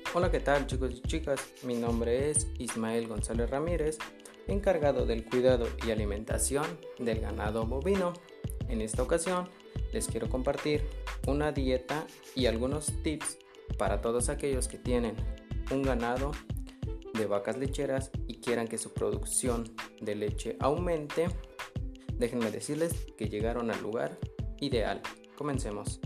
Hola, ¿qué tal chicos y chicas? Mi nombre es Ismael González Ramírez, encargado del cuidado y alimentación del ganado bovino. En esta ocasión les quiero compartir una dieta y algunos tips para todos aquellos que tienen un ganado de vacas lecheras y quieran que su producción de leche aumente. Déjenme decirles que llegaron al lugar ideal. Comencemos.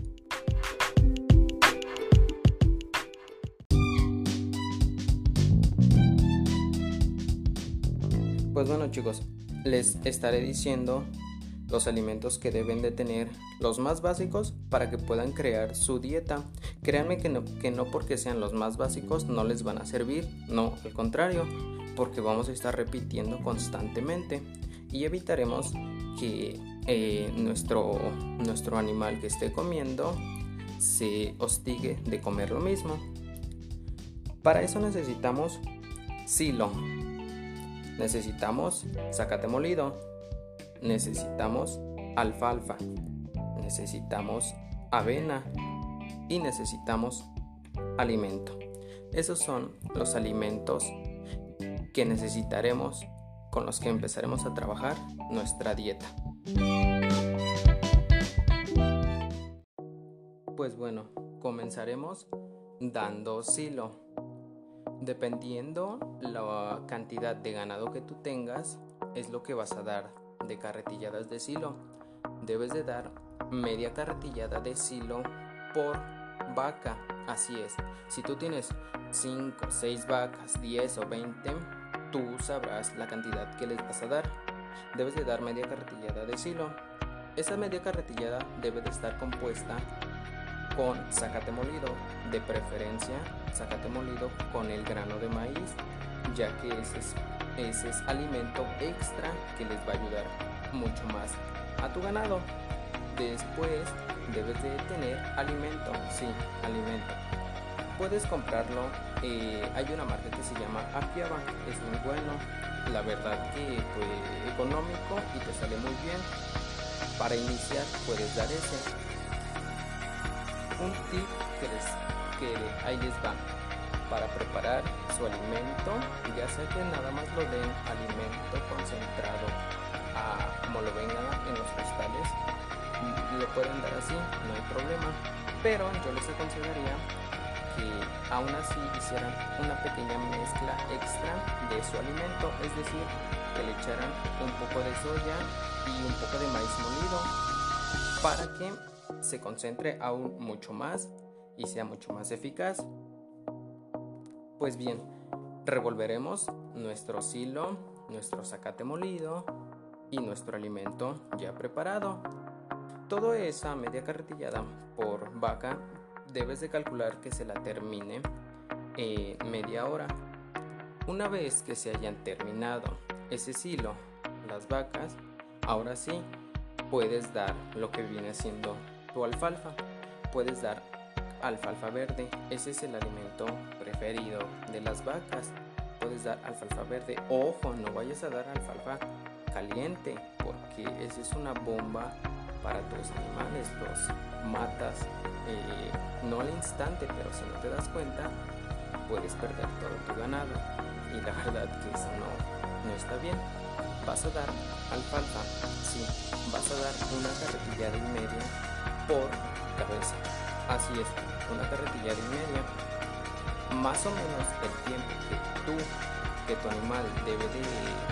Pues bueno chicos, les estaré diciendo los alimentos que deben de tener, los más básicos para que puedan crear su dieta. Créanme que no porque sean los más básicos no les van a servir, no, al contrario, porque vamos a estar repitiendo constantemente y evitaremos que nuestro animal que esté comiendo se hostigue de comer lo mismo. Para eso necesitamos silo. Necesitamos zacate molido, necesitamos alfalfa, necesitamos avena y necesitamos alimento. Esos son los alimentos que necesitaremos con los que empezaremos a trabajar nuestra dieta. Pues bueno, comenzaremos dando silo. Dependiendo la cantidad de ganado que tú tengas, es lo que vas a dar de carretilladas de silo. Debes de dar media carretillada de silo por vaca. Así es, si tú tienes 5, 6 vacas, 10 o 20, tú sabrás la cantidad que les vas a dar. Debes de dar media carretillada de silo. Esa media carretillada debe de estar compuesta con zacate molido, de preferencia zacate molido con el grano de maíz, ya que ese es alimento extra que les va a ayudar mucho más a tu ganado. Después debes de tener alimento, sí, alimento. Puedes comprarlo, hay una marca que se llama Apiaba, es muy bueno, la verdad que fue económico y te sale muy bien. Para iniciar puedes dar ese. Un tip que ahí les va para preparar su alimento, ya sea que nada más lo den alimento concentrado como lo vengan en los costales, lo pueden dar así, no hay problema, pero yo les aconsejaría que aún así hicieran una pequeña mezcla extra de su alimento, es decir, que le echaran un poco de soya y un poco de maíz molido para que se concentre aún mucho más y sea mucho más eficaz. Pues bien, revolveremos nuestro silo, nuestro zacate molido y nuestro alimento ya preparado. Toda esa media carretillada por vaca debes de calcular que se la termine media hora. Una vez que se hayan terminado ese silo, las vacas, ahora sí puedes dar lo que viene siendo tu alfalfa. Puedes dar alfalfa verde, ese es el alimento preferido de las vacas. Puedes dar alfalfa verde. Ojo, no vayas a dar alfalfa caliente, porque esa es una bomba para tus animales. Los matas, no al instante, pero si no te das cuenta, puedes perder todo tu ganado. Y la verdad que eso no está bien. Vas a dar alfalfa, sí, vas a dar una carretillada y media por cabeza. Así es, una carretillada y media. Más o menos el tiempo que tu animal debe de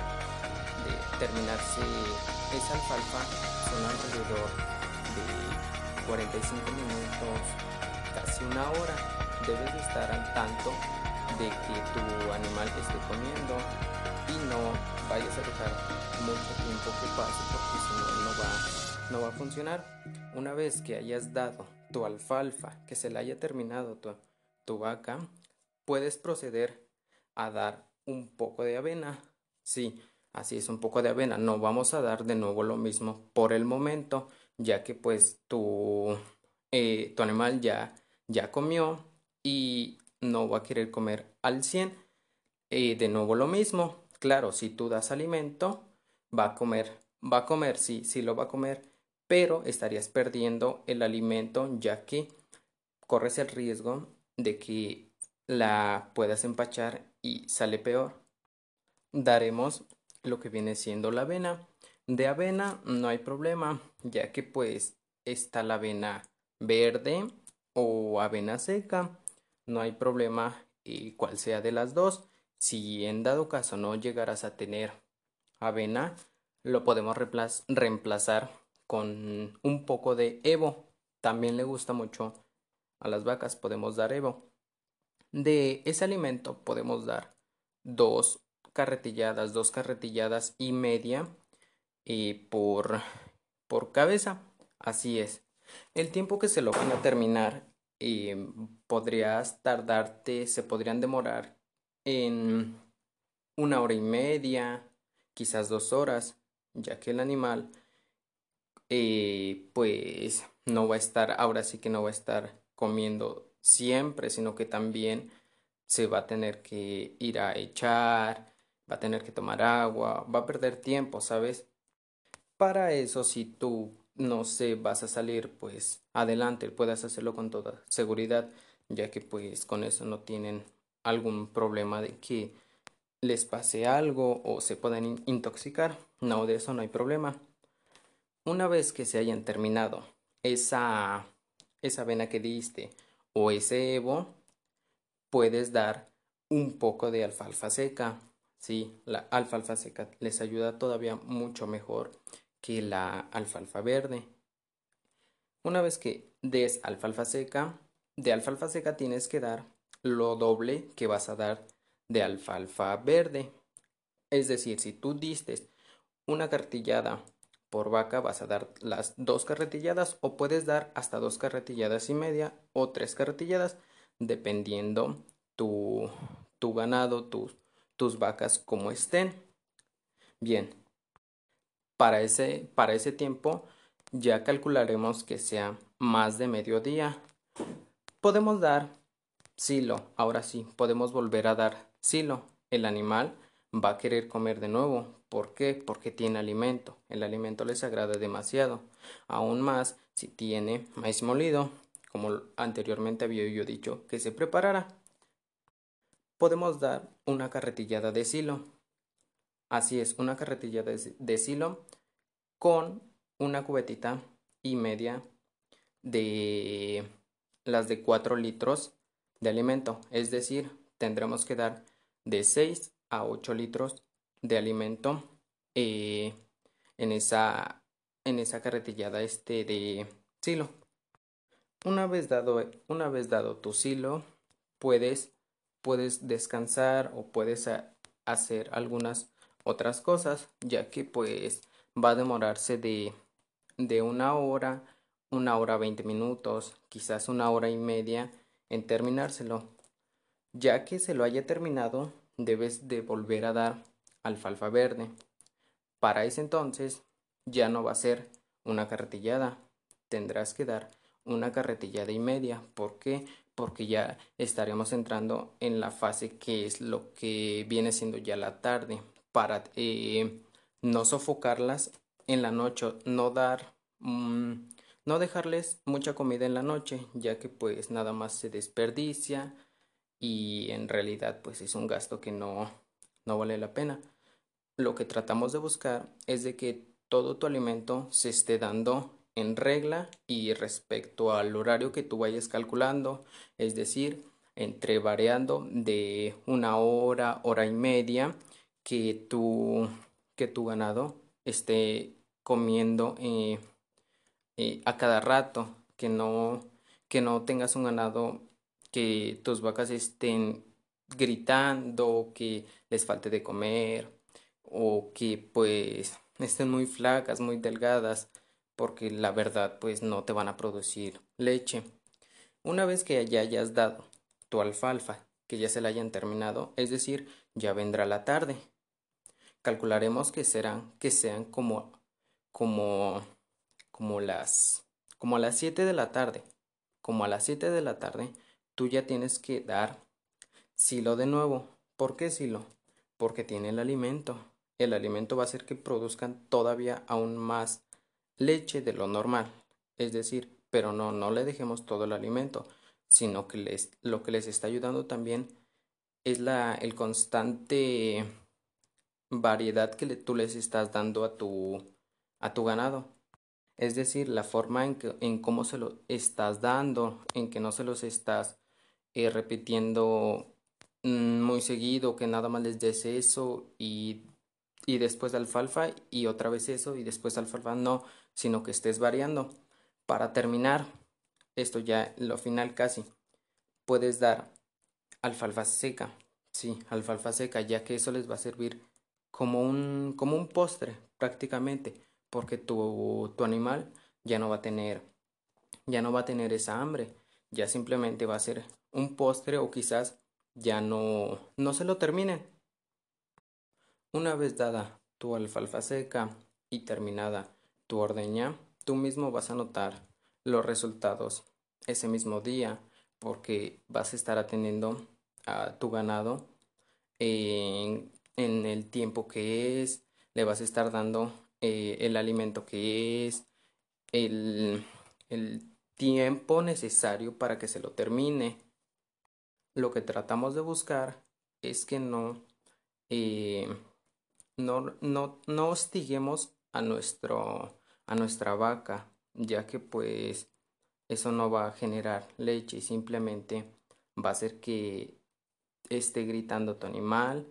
terminarse esa alfalfa son alrededor de 45 minutos, casi una hora. Debes de estar al tanto de que tu animal esté comiendo y no vayas a dejar mucho tiempo que pase, porque si no, no va a funcionar. Una vez que hayas dado tu alfalfa, que se le haya terminado tu vaca, puedes proceder a dar un poco de avena. Sí, así es, un poco de avena. No vamos a dar de nuevo lo mismo por el momento, ya que pues tu animal ya comió y no va a querer comer al 100. De nuevo lo mismo. Claro, si tú das alimento, va a comer, sí, sí lo va a comer, pero estarías perdiendo el alimento, ya que corres el riesgo de que la puedas empachar y sale peor. Daremos lo que viene siendo la avena. De avena no hay problema, ya que pues está la avena verde o avena seca. No hay problema cuál sea de las dos. Si en dado caso no llegaras a tener avena, lo podemos reemplazar con un poco de Evo. También le gusta mucho a las vacas, podemos dar Evo. De ese alimento podemos dar dos carretilladas y media por cabeza. Así es. El tiempo que se lo van a terminar podrías tardarte, se podrían demorar en 1 hora y media, quizás 2 horas, ya que el animal pues no va a estar, ahora sí que no va a estar comiendo siempre, sino que también se va a tener que ir a echar, va a tener que tomar agua, va a perder tiempo, ¿sabes? Para eso, si tú, no sé, vas a salir, pues adelante, puedas hacerlo con toda seguridad, ya que pues con eso no tienen algún problema de que les pase algo o se puedan intoxicar. No, de eso no hay problema. Una vez que se hayan terminado esa, esa avena que diste o ese Evo, puedes dar un poco de alfalfa seca. Sí, la alfalfa seca les ayuda todavía mucho mejor que la alfalfa verde. Una vez que des alfalfa seca, de alfalfa seca tienes que dar lo doble que vas a dar de alfalfa verde. Es decir, si tú diste una cartillada por vaca, vas a dar las 2 carretilladas o puedes dar hasta 2 carretilladas y media o 3 carretilladas, dependiendo tu, tu ganado, tus vacas como estén. Bien, para ese tiempo ya calcularemos que sea más de mediodía. Podemos dar silo, ahora sí, podemos volver a dar silo. El animal va a querer comer de nuevo. ¿Por qué? Porque tiene alimento. El alimento les agrada demasiado. Aún más si tiene maíz molido, como anteriormente había yo dicho que se preparara. Podemos dar una carretillada de silo. Así es, una carretilla de silo con una cubetita y media de las de 4 litros de alimento. Es decir, tendremos que dar de 6 a 8 litros de alimento eh, en esa carretillada de silo. Una vez dado tu silo, puedes, puedes descansar o puedes hacer algunas otras cosas, ya que pues va a demorarse de 1 hora, 1 hora 20 minutos, quizás 1 hora y media en terminárselo. Ya que se lo haya terminado, debes de volver a dar alfalfa verde. Para ese entonces ya no va a ser una carretillada, tendrás que dar una carretillada y media. ¿Por qué? Porque ya estaremos entrando en la fase que es lo que viene siendo ya la tarde, para no sofocarlas en la noche, no dejarles mucha comida en la noche, ya que pues nada más se desperdicia y en realidad pues es un gasto que no vale la pena. Lo que tratamos de buscar es de que todo tu alimento se esté dando en regla y respecto al horario que tú vayas calculando, es decir, entre variando de 1 hora, hora y media, que tu ganado esté comiendo a cada rato, que no tengas un ganado que tus vacas estén gritando, que les falte de comer o que pues estén muy flacas, muy delgadas, porque la verdad pues no te van a producir leche. Una vez que ya hayas dado tu alfalfa, que ya se la hayan terminado, es decir, ya vendrá la tarde. Calcularemos que sean como, como como a las 7 de la tarde. Como a las 7 de la tarde, tú ya tienes que dar silo de nuevo. ¿Por qué silo? Porque tiene el alimento. El alimento va a hacer que produzcan todavía aún más leche de lo normal. Es decir, pero no le dejemos todo el alimento, sino que lo que les está ayudando también es el constante variedad que tú les estás dando a tu ganado. Es decir, la forma en cómo se lo estás dando, en que no se los estás repitiendo muy seguido, que nada más les des eso y después alfalfa y otra vez eso y después alfalfa, no, sino que estés variando. Para terminar, esto ya lo final casi, puedes dar alfalfa seca, sí, alfalfa seca, ya que eso les va a servir como un postre prácticamente, porque tu animal ya no va a tener, ya no va a tener esa hambre, ya simplemente va a ser un postre o quizás ya no se lo terminen. Una vez dada tu alfalfa seca y terminada tu ordeña, tú mismo vas a notar los resultados ese mismo día porque vas a estar atendiendo a tu ganado en el tiempo que es, le vas a estar dando el alimento que es, el, el tiempo necesario para que se lo termine. Lo que tratamos de buscar es que eh, no hostiguemos a nuestra vaca, ya que pues eso no va a generar leche y simplemente va a hacer que esté gritando tu animal.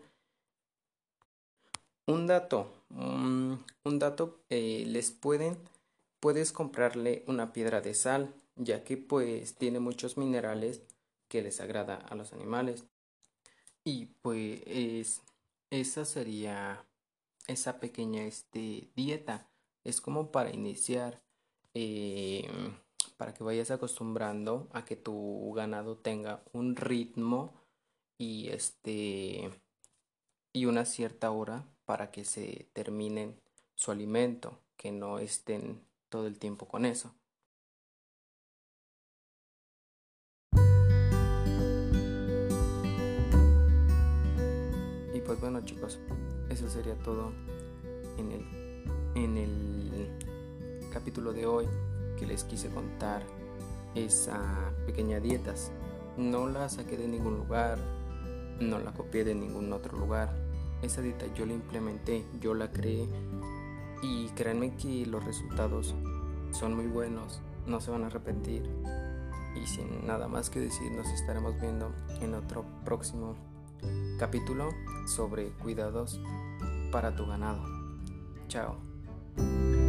Un dato, puedes comprarle una piedra de sal, ya que pues tiene muchos minerales que les agrada a los animales. Y pues esa sería esa pequeña dieta. Es como para iniciar, eh, para que vayas acostumbrando a que tu ganado tenga un ritmo y y una cierta hora para que se terminen su alimento, que no estén todo el tiempo con eso. Y pues bueno chicos, eso sería todo en el capítulo de hoy que les quise contar esa pequeña dietas. No la saqué de ningún lugar, no la copié de ningún otro lugar. Esa dieta yo la implementé, yo la creé y créanme que los resultados son muy buenos, no se van a arrepentir. Y sin nada más que decir, nos estaremos viendo en otro próximo capítulo sobre cuidados para tu ganado. Chao.